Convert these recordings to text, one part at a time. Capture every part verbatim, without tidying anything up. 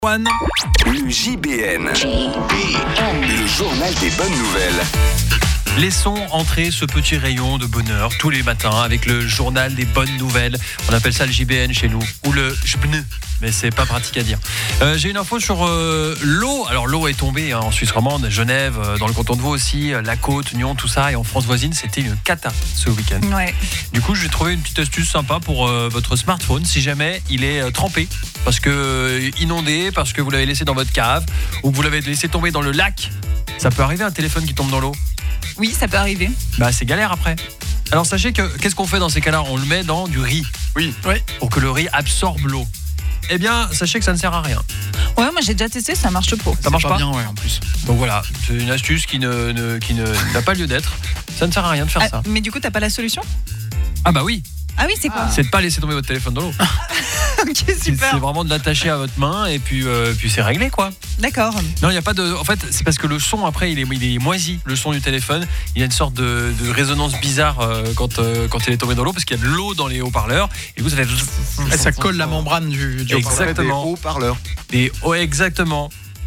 One. Le J B N. Le journal des bonnes nouvelles. Laissons entrer ce petit rayon de bonheur tous les matins avec le journal des bonnes nouvelles. On appelle ça le J B N chez nous, ou le J B N, mais c'est pas pratique à dire. Euh, j'ai une info sur euh, l'eau. Alors l'eau est tombée hein, en Suisse romande, Genève, euh, dans le canton de Vaud aussi, euh, la Côte, Nyon, tout ça. Et en France voisine, c'était une cata ce week-end. Ouais. Du coup, j'ai trouvé une petite astuce sympa pour euh, votre smartphone si jamais il est euh, trempé, parce que euh, inondé, parce que vous l'avez laissé dans votre cave, ou que vous l'avez laissé tomber dans le lac. Ça peut arriver un téléphone qui tombe dans l'eau. Oui, ça peut arriver. Bah c'est galère après. Alors sachez que qu'est-ce qu'on fait dans ces cas-là ? On le met dans du riz. Oui. Ouais. Pour que le riz absorbe l'eau. Eh bien, sachez que ça ne sert à rien. Ouais, moi j'ai déjà testé, ça marche pas. Ça marche pas, pas bien, ouais, en plus. Donc voilà, c'est une astuce qui ne, ne qui ne n'a pas lieu d'être. Ça ne sert à rien de faire Ah, ça. mais du coup, t'as pas la solution ? Ah bah oui. Ah oui, c'est quoi ? C'est de pas laisser tomber votre téléphone dans l'eau. Ok, C'est, super. c'est vraiment de l'attacher à votre main et puis euh, puis c'est réglé quoi. D'accord. Non, il y a pas de. En fait, c'est parce que le son après, il est il est moisi. Le son du téléphone, il y a une sorte de, de résonance bizarre euh, quand euh, quand il est tombé dans l'eau parce qu'il y a de l'eau dans les haut-parleurs et vous ça fait. Et ça colle la membrane du, du Exactement. des haut-parleurs. Et oh, exactement.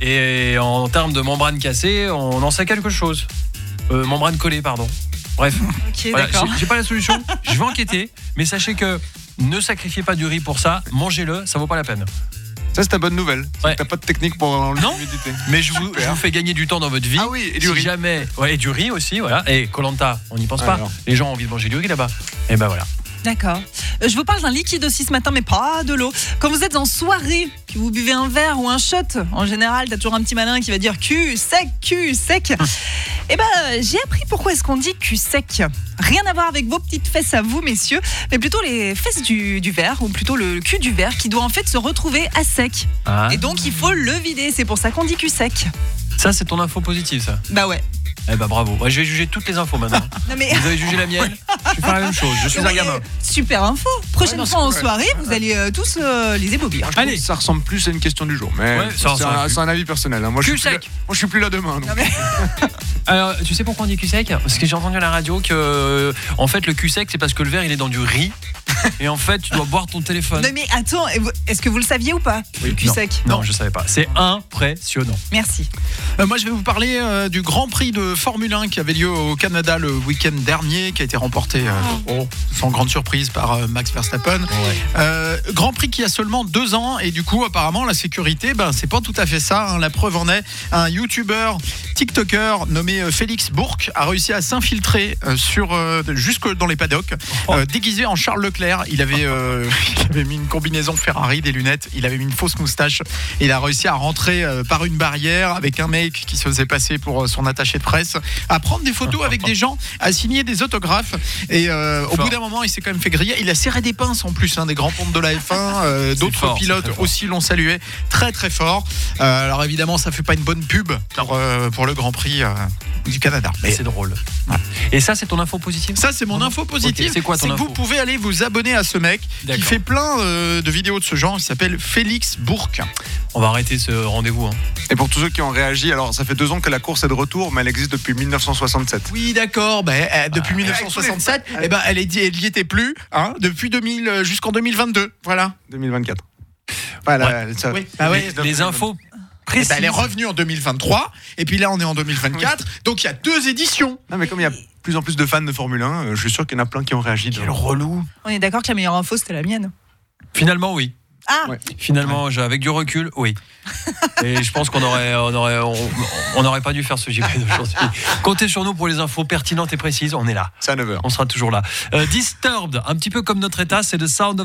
Et en termes de membrane cassée, on en sait quelque chose. Euh, membrane collée, pardon. Bref. Ok, Voilà, d'accord. j'ai, j'ai pas la solution. Je vais enquêter, mais sachez que ne sacrifiez pas du riz pour ça. Mangez-le, ça vaut pas la peine. Ça, c'est ta bonne nouvelle. C'est Ouais. que T'as pas de technique pour enlever Non. l'humidité. Mais je vous, Super. je vous fais gagner du temps dans votre vie. Ah oui, et du si riz. jamais, ouais, et du riz aussi, voilà. Et Koh-Lanta, on n'y pense pas. Alors. Les gens ont envie de manger du riz là-bas. Et ben voilà. D'accord. Euh, je vous parle d'un liquide aussi ce matin, mais pas de l'eau. Quand vous êtes en soirée, que vous buvez un verre ou un shot, en général, t'as toujours un petit malin qui va dire cul sec, cul sec. Eh ben, j'ai appris pourquoi est-ce qu'on dit cul sec. Rien à voir avec vos petites fesses à vous, messieurs, mais plutôt les fesses du, du verre, ou plutôt le cul du verre, qui doit en fait se retrouver à sec. Ah. Et donc, il faut le vider. C'est pour ça qu'on dit cul sec. Ça, c'est ton info positive, ça. Bah ouais. Eh ben bravo. Ouais, je vais juger toutes les infos maintenant. Non mais. Vous avez jugé la mienne. Je vais faire la même chose. Je suis un Ouais, gamin. super info. Prochaine Ouais, non, fois en c'est cool, soirée, vous allez euh, tous euh, les ébobir. Je trouve Allez. que ça ressemble plus à une question du jour, mais Ouais, ça c'est, ressemble un, plus. c'est un avis personnel. hein. Moi, je Cul suis plus sec. là- moi, je suis plus là demain. donc. Non mais. Alors, tu sais pourquoi on dit cul sec ? Parce que j'ai entendu à la radio que, euh, en fait, le cul sec, c'est parce que le verre, il est dans du riz. Et en fait, tu dois boire ton téléphone. Non mais attends, est-ce que vous le saviez ou pas ? Le cul non. sec. Non, je savais pas. C'est impressionnant. Merci. Euh, moi, je vais vous parler euh, du Grand Prix de Formule un qui avait lieu au Canada le week-end dernier, qui a été remporté, euh, oh, sans grande surprise, par euh, Max Verstappen. Euh, Grand Prix qui a seulement deux ans, et du coup, apparemment, la sécurité, ben, c'est pas tout à fait ça. hein. La preuve en est, un YouTuber, TikToker nommé euh, Félix Bourque a réussi à s'infiltrer euh, sur euh, jusque dans les paddocks, euh, déguisé en Charles Leclerc. Il avait, euh, il avait mis une combinaison Ferrari, des lunettes, il avait mis une fausse moustache, et il a réussi à rentrer euh, par une barrière avec un mec qui se faisait passer pour euh, son attaché de presse, à prendre des photos avec des gens, à signer des autographes. Et euh, au Fort. bout d'un moment, il s'est quand même fait griller. Il a serré des pinces en plus, hein, des grands pontes de la F un. euh, C'est d'autres fort, c'est pilotes très fort. aussi l'ont salué très très fort. Euh, alors évidemment, ça fait pas une bonne pub pour, euh, pour le Grand Prix euh, du Canada. Mais Mais c'est drôle. Et ça, c'est ton info positive ? ça, c'est mon info positive. Ok, c'est quoi ton que info vous pouvez aller vous abonner à ce mec qui D'accord. fait plein euh, de vidéos de ce genre. Il s'appelle Félix Bourque. On va arrêter ce rendez-vous. Hein. Et pour tous ceux qui ont réagi, alors ça fait deux ans que la course est de retour, mais elle existe depuis mille neuf cent soixante-sept. Oui, d'accord. Ben, euh, depuis Ah, mille neuf cent soixante-sept, eh ben, elle n'y était plus. Hein, depuis deux mille euh, jusqu'en deux mille vingt-deux. Voilà. deux mille vingt-quatre. Voilà, ça- Oui. Ah ouais. Les, les infos Eh précises. ben, elle est revenue en deux mille vingt-trois. Et puis là, on est en deux mille vingt-quatre. Donc il y a deux éditions. Non, mais comme il y a de plus en plus de fans de Formule un, euh, je suis sûr qu'il y en a plein qui ont réagi. Quel relou. On est d'accord que la meilleure info c'était la mienne. Finalement, oui. Ah. Ouais. Finalement, j'ai- avec du recul, oui. Et je pense qu'on aurait, on aurait, on, on n'aurait pas dû faire ce J P d'aujourd'hui. Comptez sur nous pour les infos pertinentes et précises. On est là. C'est à neuf heures. On sera toujours là. Euh, Disturbed, un petit peu comme notre état, c'est le Sound of